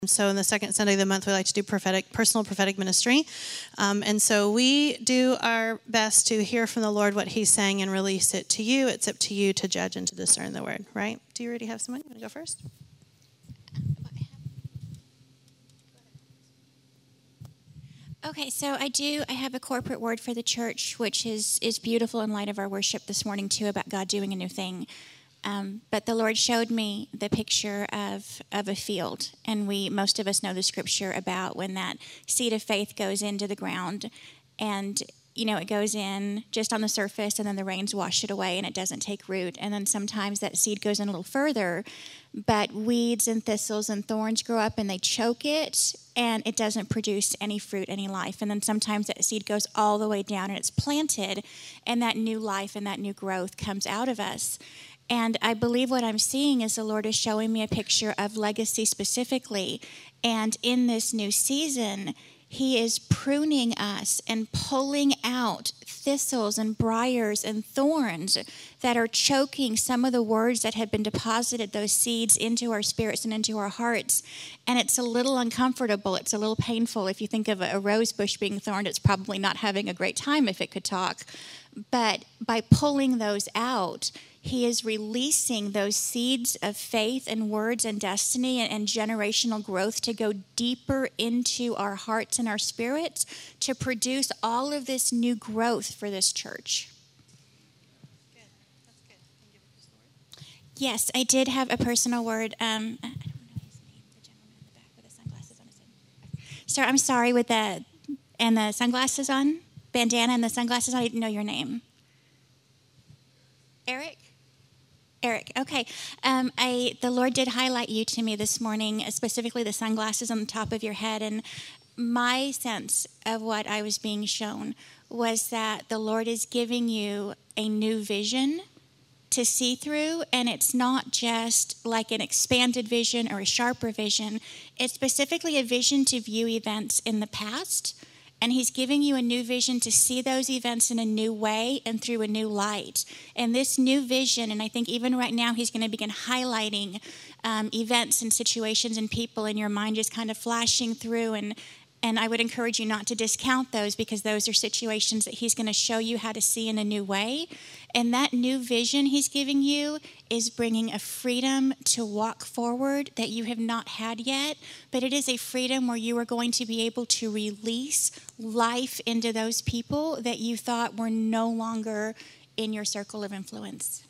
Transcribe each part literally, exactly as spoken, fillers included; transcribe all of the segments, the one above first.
So in the second Sunday of the month, we like to do prophetic, personal prophetic ministry. Um, and so we do our best to hear from the Lord what he's saying and release it to you. It's up to you to judge and to discern the word, right? Do you already have someone? You want to go first? Okay, so I do, I have a corporate word for the church, which is, is beautiful in light of our worship this morning, too, about God doing a new thing. Um, but the Lord showed me the picture of, of a field, and we most of us know the scripture about when that seed of faith goes into the ground, and you know it goes in just on the surface, and then the rains wash it away, and it doesn't take root. And then sometimes that seed goes in a little further, but weeds and thistles and thorns grow up, and they choke it, and it doesn't produce any fruit, any life. And then sometimes that seed goes all the way down, and it's planted, and that new life and that new growth comes out of us. And I believe what I'm seeing is the Lord is showing me a picture of legacy specifically. And in this new season, he is pruning us and pulling out thistles and briars and thorns that are choking some of the words that have been deposited, those seeds, into our spirits and into our hearts. And it's a little uncomfortable. It's a little painful. If you think of a rose bush being thorned, it's probably not having a great time if it could talk. But by pulling those out, he is releasing those seeds of faith and words and destiny and, and generational growth to go deeper into our hearts and our spirits to produce all of this new growth for this church. Good. That's good. Can you give us the word? Yes, I did have a personal word. Um, I don't know his name, the gentleman in the back with the sunglasses on his head. Sir, I'm sorry, with the, and the sunglasses on, bandana and the sunglasses on, I didn't know your name. Eric? Eric, okay. Um, I the Lord did highlight you to me this morning, specifically the sunglasses on the top of your head. And my sense of what I was being shown was that the Lord is giving you a new vision to see through. And it's not just like an expanded vision or a sharper vision. It's specifically a vision to view events in the past. And he's giving you a new vision to see those events in a new way and through a new light. And this new vision, and I think even right now he's going to begin highlighting um, events and situations and people in your mind, just kind of flashing through. And, and I would encourage you not to discount those, because those are situations that he's going to show you how to see in a new way. And that new vision he's giving you is bringing a freedom to walk forward that you have not had yet. But it is a freedom where you are going to be able to release life into those people that you thought were no longer in your circle of influence.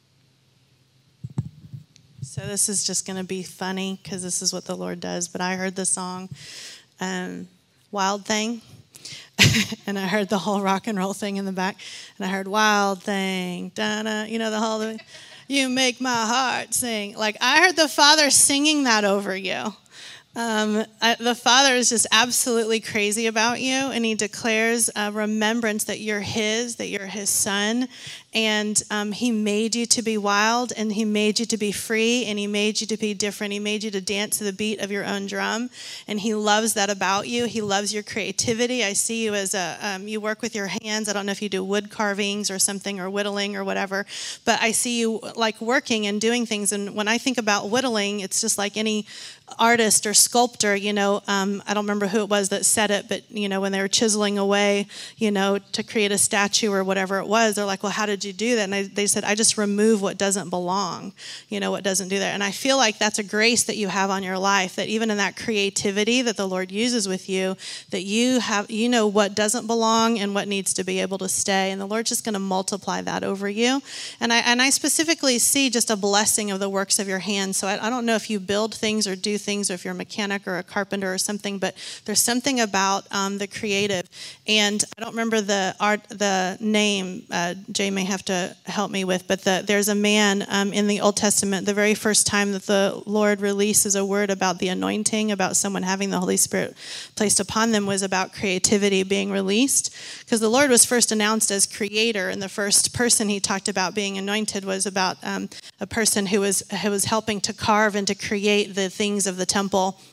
So this is just going to be funny because this is what the Lord does. But I heard the song um, Wild Thing. And I heard the whole rock and roll thing in the back. And I heard Wild Thing. Da-da, you know, the whole, you make my heart sing. Like, I heard the Father singing that over you. Um, I, the Father is just absolutely crazy about you, and he declares a remembrance that you're his, that you're his son, and um, he made you to be wild, and he made you to be free, and he made you to be different. He made you to dance to the beat of your own drum, and he loves that about you. He loves your creativity. I see you as a, um, you work with your hands. I don't know if you do wood carvings or something, or whittling or whatever, but I see you like working and doing things, and when I think about whittling, it's just like any artist or sculptor, you know, um, I don't remember who it was that said it, but, you know, when they were chiseling away, you know, to create a statue or whatever it was, they're like, well, how did you do that? And I, they said, I just remove what doesn't belong, you know, what doesn't do that. And I feel like that's a grace that you have on your life, that even in that creativity that the Lord uses with you, that you have, you know, what doesn't belong and what needs to be able to stay. And the Lord's just going to multiply that over you. And I, and I specifically see just a blessing of the works of your hands. So I, I don't know if you build things or do things, or if you're a mechanic or a carpenter or something, but there's something about um, the creative. And I don't remember the art, the name. Uh, Jay may have to help me with, but the, there's a man um, in the Old Testament. The very first time that the Lord releases a word about the anointing, about someone having the Holy Spirit placed upon them, was about creativity being released, because the Lord was first announced as creator, and the first person he talked about being anointed was about um, a person who was who was helping to carve and to create the things of the temple.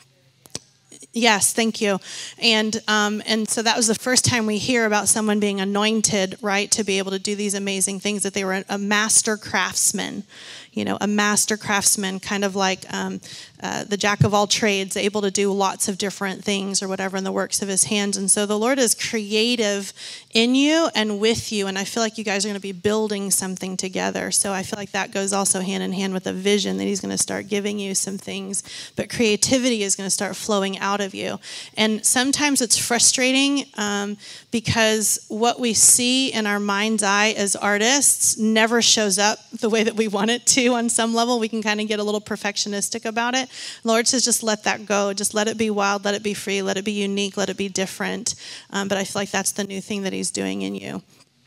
Yes, thank you. And um, and so that was the first time we hear about someone being anointed, right, to be able to do these amazing things, that they were a master craftsman, you know, a master craftsman, kind of like um, uh, the jack of all trades, able to do lots of different things or whatever in the works of his hands. And so the Lord is creative in you and with you. And I feel like you guys are going to be building something together. So I feel like that goes also hand in hand with a vision that he's going to start giving you some things. But creativity is going to start flowing out of you. And sometimes it's frustrating um, because what we see in our mind's eye as artists never shows up the way that we want it to on some level. We can kind of get a little perfectionistic about it. The Lord says just let that go. Just let it be wild. Let it be free. Let it be unique. Let it be different. Um, but I feel like that's the new thing that he's doing in you.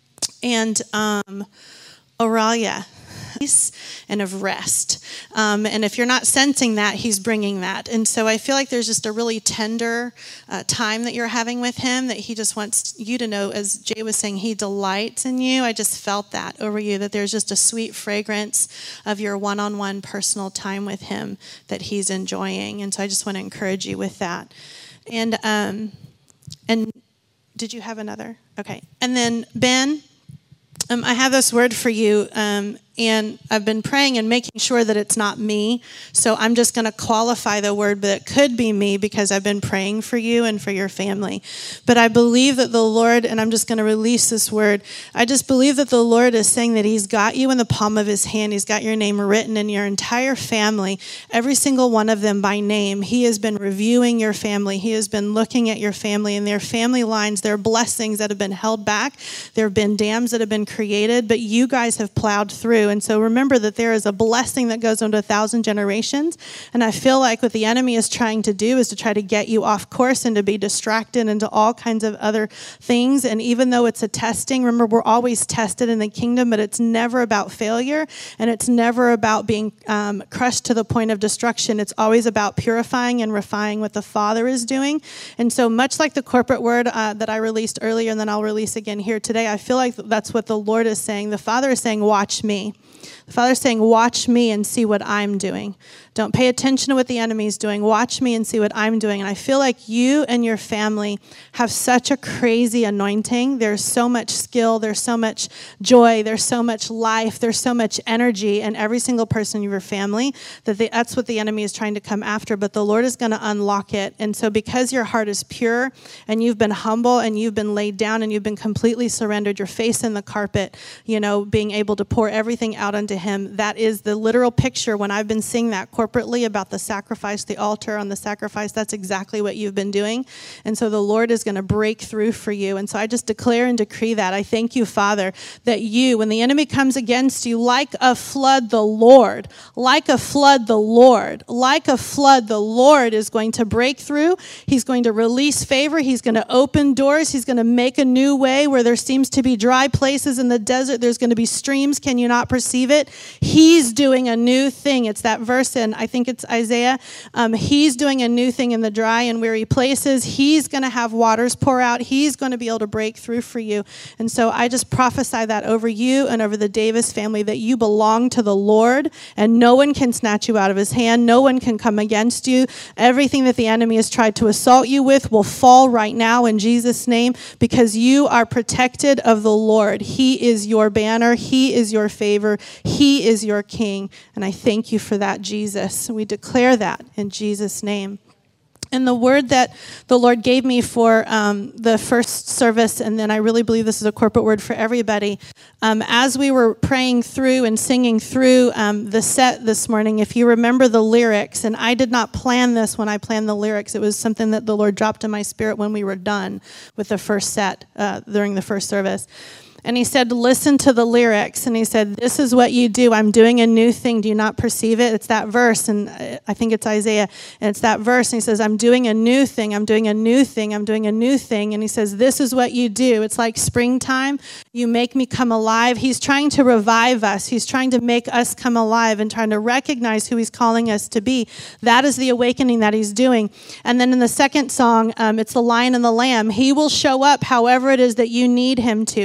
And um, Aurelia, peace and of rest. Um, and if you're not sensing that, he's bringing that. And so I feel like there's just a really tender uh, time that you're having with him, that he just wants you to know, as Jay was saying, he delights in you. I just felt that over you, that there's just a sweet fragrance of your one-on-one personal time with him that he's enjoying. And so I just want to encourage you with that. And um, and did you have another? Okay. And then Ben, Um, I have this word for you, um, and I've been praying and making sure that it's not me. So I'm just going to qualify the word, but it could be me because I've been praying for you and for your family. But I believe that the Lord, and I'm just going to release this word, I just believe that the Lord is saying that he's got you in the palm of his hand. He's got your name written in your entire family, every single one of them by name. He has been reviewing your family. He has been looking at your family and their family lines, their blessings that have been held back. There have been dams that have been created, but you guys have plowed through. And so remember that there is a blessing that goes into a thousand generations. And I feel like what the enemy is trying to do is to try to get you off course and to be distracted into all kinds of other things. And even though it's a testing, remember, we're always tested in the kingdom, but it's never about failure, and it's never about being um, crushed to the point of destruction. It's always about purifying and refining what the Father is doing. And so much like the corporate word uh, that I released earlier, and then I'll release again here today, I feel like that's what the Lord is saying. The Father is saying, watch me. The Father's saying, watch me and see what I'm doing. Don't pay attention to what the enemy is doing. Watch me and see what I'm doing. And I feel like you and your family have such a crazy anointing. There's so much skill. There's so much joy. There's so much life. There's so much energy in every single person in your family that they, that's what the enemy is trying to come after. But the Lord is going to unlock it. And so because your heart is pure and you've been humble and you've been laid down and you've been completely surrendered, your face in the carpet, you know, being able to pour everything out unto him, that is the literal picture. When I've been seeing that corporately about the sacrifice, the altar on the sacrifice, that's exactly what you've been doing. And so the Lord is going to break through for you. And so I just declare and decree that. I thank you, Father, that you, when the enemy comes against you, like a flood, the Lord, like a flood, the Lord, like a flood, the Lord is going to break through. He's going to release favor. He's going to open doors. He's going to make a new way where there seems to be dry places in the desert. There's going to be streams. Can you not perceive it? He's doing a new thing. It's that verse in, I think it's Isaiah. Um, he's doing a new thing in the dry and weary places. He's going to have waters pour out. He's going to be able to break through for you. And so I just prophesy that over you and over the Davis family, that you belong to the Lord and no one can snatch you out of his hand. No one can come against you. Everything that the enemy has tried to assault you with will fall right now in Jesus' name, because you are protected of the Lord. He is your banner. He is your favor. He is your king. And I thank you for that, Jesus. We declare that in Jesus' name. And the word that the Lord gave me for um, the first service, and then I really believe this is a corporate word for everybody, um, as we were praying through and singing through um, the set this morning, if you remember the lyrics, and I did not plan this when I planned the lyrics, it was something that the Lord dropped in my spirit when we were done with the first set uh, during the first service. And he said, listen to the lyrics. And he said, this is what you do. I'm doing a new thing. Do you not perceive it? It's that verse. And I think it's Isaiah. And it's that verse. And he says, I'm doing a new thing. I'm doing a new thing. I'm doing a new thing. And he says, this is what you do. It's like springtime. You make me come alive. He's trying to revive us. He's trying to make us come alive and trying to recognize who he's calling us to be. That is the awakening that he's doing. And then in the second song, um, it's the Lion and the Lamb. He will show up however it is that you need him to. He will show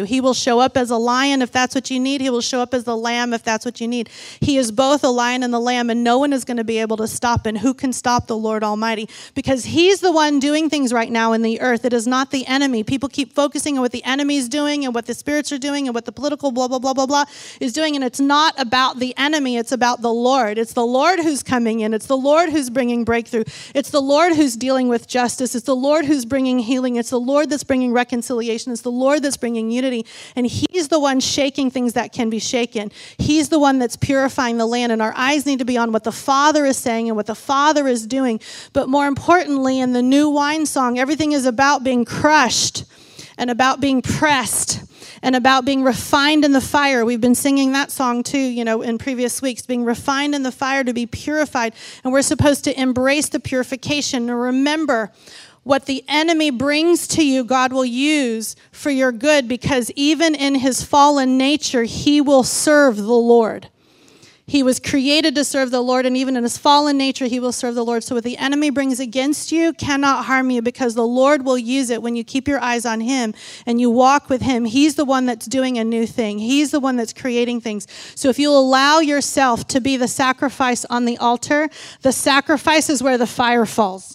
show up as a lion if that's what you need. He will show up as the lamb if that's what you need. He is both a lion and the lamb, and no one is going to be able to stop. And who can stop the Lord Almighty? Because he's the one doing things right now in the earth. It is not the enemy. People keep focusing on what the enemy's doing and what the spirits are doing and what the political blah, blah, blah, blah, blah is doing. And it's not about the enemy. It's about the Lord. It's the Lord who's coming in. It's the Lord who's bringing breakthrough. It's the Lord who's dealing with justice. It's the Lord who's bringing healing. It's the Lord that's bringing reconciliation. It's the Lord that's bringing unity. And he's the one shaking things that can be shaken. He's the one that's purifying the land. And our eyes need to be on what the Father is saying and what the Father is doing. But more importantly, in the new wine song, everything is about being crushed and about being pressed and about being refined in the fire. We've been singing that song too, you know, in previous weeks, being refined in the fire to be purified. And we're supposed to embrace the purification and remember what the enemy brings to you, God will use for your good, because even in his fallen nature, he will serve the Lord. He was created to serve the Lord, and even in his fallen nature, he will serve the Lord. So what the enemy brings against you cannot harm you, because the Lord will use it when you keep your eyes on him and you walk with him. He's the one that's doing a new thing. He's the one that's creating things. So if you allow yourself to be the sacrifice on the altar, the sacrifice is where the fire falls.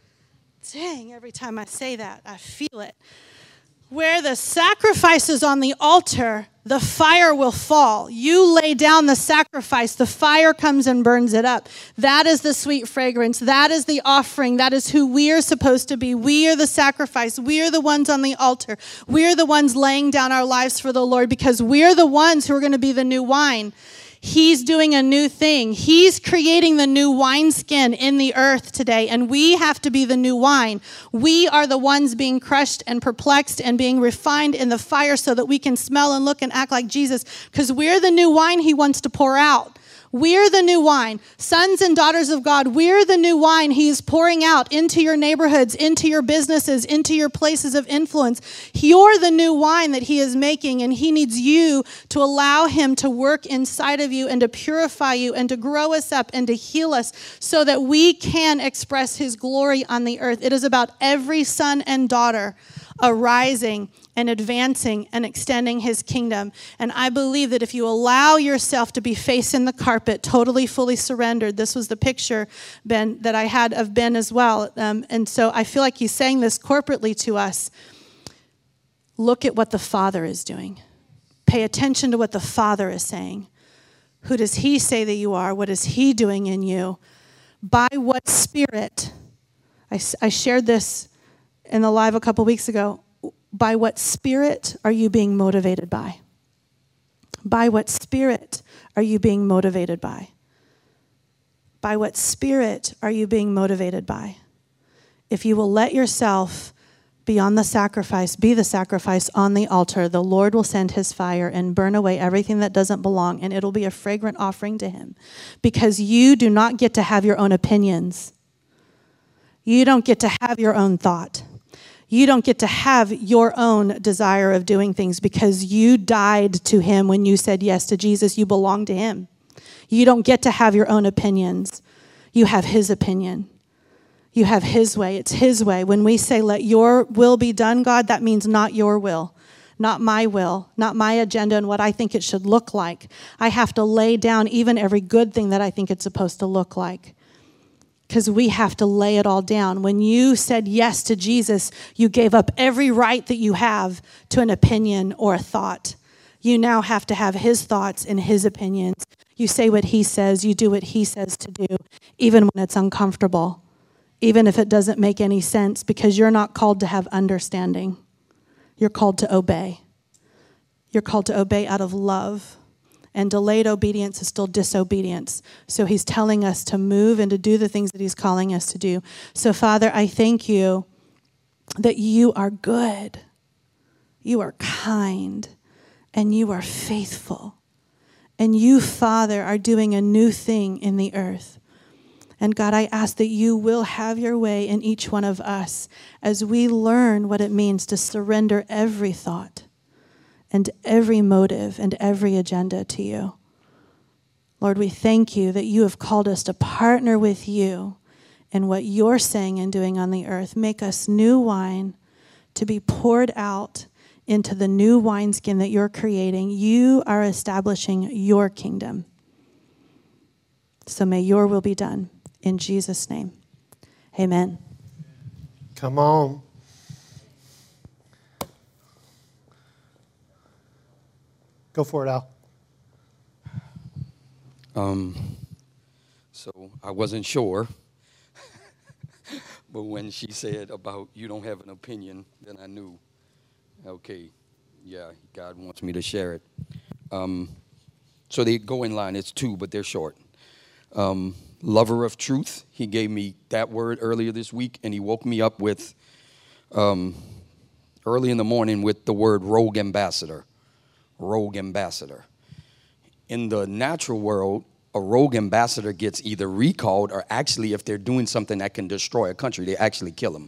Dang, every time I say that, I feel it. Where the sacrifice is on the altar, the fire will fall. You lay down the sacrifice, the fire comes and burns it up. That is the sweet fragrance. That is the offering. That is who we are supposed to be. We are the sacrifice. We are the ones on the altar. We are the ones laying down our lives for the Lord, because we are the ones who are going to be the new wine. He's doing a new thing. He's creating the new wineskin in the earth today, and we have to be the new wine. We are the ones being crushed and perplexed and being refined in the fire so that we can smell and look and act like Jesus, because we're the new wine he wants to pour out. We're the new wine. Sons and daughters of God, we're the new wine he is pouring out into your neighborhoods, into your businesses, into your places of influence. You're the new wine that he is making, and he needs you to allow him to work inside of you and to purify you and to grow us up and to heal us so that we can express his glory on the earth. It is about every son and daughter arising and advancing and extending his kingdom. And I believe that if you allow yourself to be facing the carpet, totally, fully surrendered, this was the picture, Ben, that I had of Ben as well. Um, and so I feel like he's saying this corporately to us. Look at what the Father is doing. Pay attention to what the Father is saying. Who does he say that you are? What is he doing in you? By what spirit? I, I shared this in the live a couple weeks ago. By what spirit are you being motivated by? By what spirit are you being motivated by? By what spirit are you being motivated by? If you will let yourself be on the sacrifice, be the sacrifice on the altar, the Lord will send his fire and burn away everything that doesn't belong, and it'll be a fragrant offering to him, because you do not get to have your own opinions. You don't get to have your own thought. You don't get to have your own desire of doing things, because you died to him when you said yes to Jesus. You belong to him. You don't get to have your own opinions. You have his opinion. You have his way. It's his way. When we say, let your will be done, God, that means not your will, not my will, not my agenda and what I think it should look like. I have to lay down even every good thing that I think it's supposed to look like, because we have to lay it all down. When you said yes to Jesus, you gave up every right that you have to an opinion or a thought. You now have to have his thoughts and his opinions. You say what he says, you do what he says to do, even when it's uncomfortable, even if it doesn't make any sense, because you're not called to have understanding. You're called to obey. You're called to obey out of love. And delayed obedience is still disobedience. So he's telling us to move and to do the things that he's calling us to do. So, Father, I thank you that you are good, you are kind, and you are faithful. And you, Father, are doing a new thing in the earth. And God, I ask that you will have your way in each one of us as we learn what it means to surrender every thought and every motive and every agenda to you. Lord, we thank you that you have called us to partner with you in what you're saying and doing on the earth. Make us new wine to be poured out into the new wineskin that you're creating. You are establishing your kingdom. So may your will be done. In Jesus' name, amen. Come on. Go for it, Al. Um, so I wasn't sure, but when she said about you don't have an opinion, then I knew, okay, yeah, God wants me to share it. Um, so they go in line. It's two, but they're short. Um, lover of truth. He gave me that word earlier this week, and he woke me up with, um, early in the morning with the word rogue ambassador. Rogue ambassador. In the natural world, a rogue ambassador gets either recalled or actually, if they're doing something that can destroy a country, they actually kill them.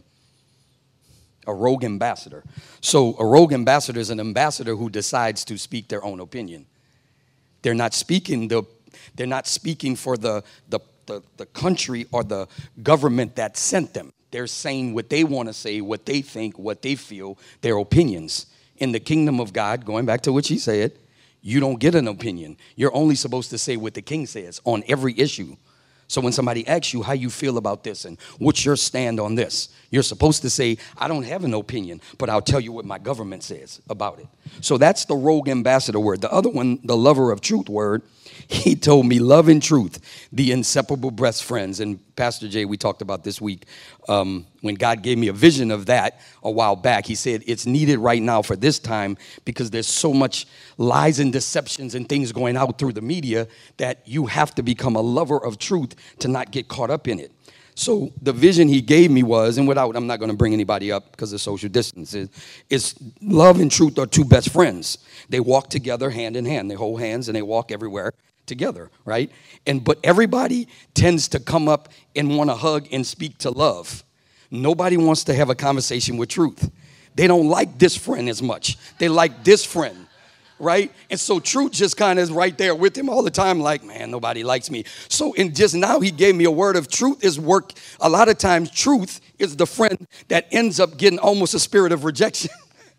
A rogue ambassador. So a rogue ambassador is an ambassador who decides to speak their own opinion. They're not speaking the they're not speaking for the the the, the country or the government that sent them. They're saying what they want to say, what they think, what they feel, their opinions. In the kingdom of God, going back to what she said, you don't get an opinion. You're only supposed to say what the king says on every issue. So when somebody asks you how you feel about this and what's your stand on this, you're supposed to say, I don't have an opinion, but I'll tell you what my government says about it. So that's the rogue ambassador word. The other one, the lover of truth word, he told me love and truth, the inseparable best friends. And Pastor Jay, we talked about this week, um, when God gave me a vision of that a while back, he said it's needed right now for this time because there's so much lies and deceptions and things going out through the media that you have to become a lover of truth to not get caught up in it. So the vision he gave me was, and without, I'm not going to bring anybody up because of social distance, is, is love and truth are two best friends. They walk together hand in hand. They hold hands and they walk everywhere together, right? And but everybody tends to come up and want to hug and speak to love. Nobody wants to have a conversation with truth. They don't like this friend as much. They like this friend, right? And so truth just kind of is right there with him all the time, like, man, nobody likes me. So in just now he gave me a word of truth is work. A lot of times truth is the friend that ends up getting almost a spirit of rejection.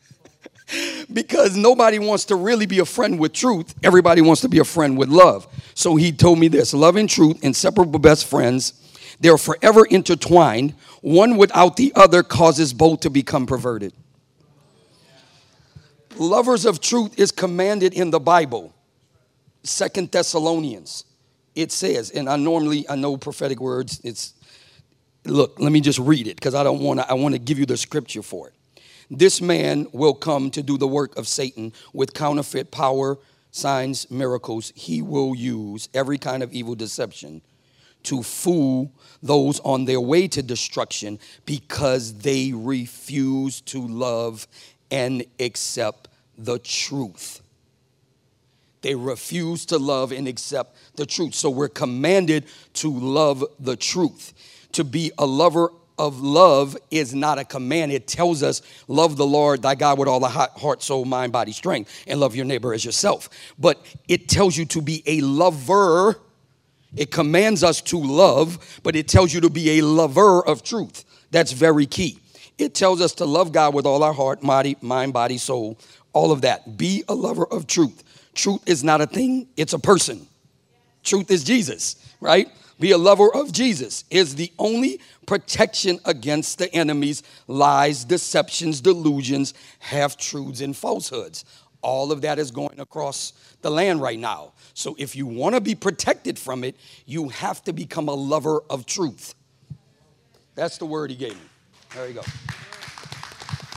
Because nobody wants to really be a friend with truth. Everybody wants to be a friend with love. So he told me this, love and truth, inseparable best friends. They're forever intertwined. One without the other causes both to become perverted. Lovers of truth is commanded in the Bible. Second Thessalonians. It says, and I normally, I know prophetic words. It's, look, let me just read it because I don't want to, I want to give you the scripture for it. This man will come to do the work of Satan with counterfeit power, signs, miracles. He will use every kind of evil deception to fool those on their way to destruction because they refuse to love and accept the truth. They refuse to love and accept the truth. So we're commanded to love the truth. To be a lover of love is not a command. It tells us, love the Lord thy God with all the heart, soul, mind, body, strength, and love your neighbor as yourself. But it tells you to be a lover. It commands us to love, but it tells you to be a lover of truth. That's very key. It tells us to love God with all our heart, body, mind, body, soul, all of that. Be a lover of truth. Truth is not a thing. It's a person. Truth is Jesus, right? Be a lover of Jesus is the only protection against the enemy's lies, deceptions, delusions, half-truths, and falsehoods. All of that is going across the land right now. So if you want to be protected from it, you have to become a lover of truth. That's the word he gave me. There you go.